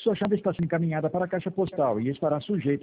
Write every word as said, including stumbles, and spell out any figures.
sua chave está sendo encaminhada para a caixa postal e estará sujeita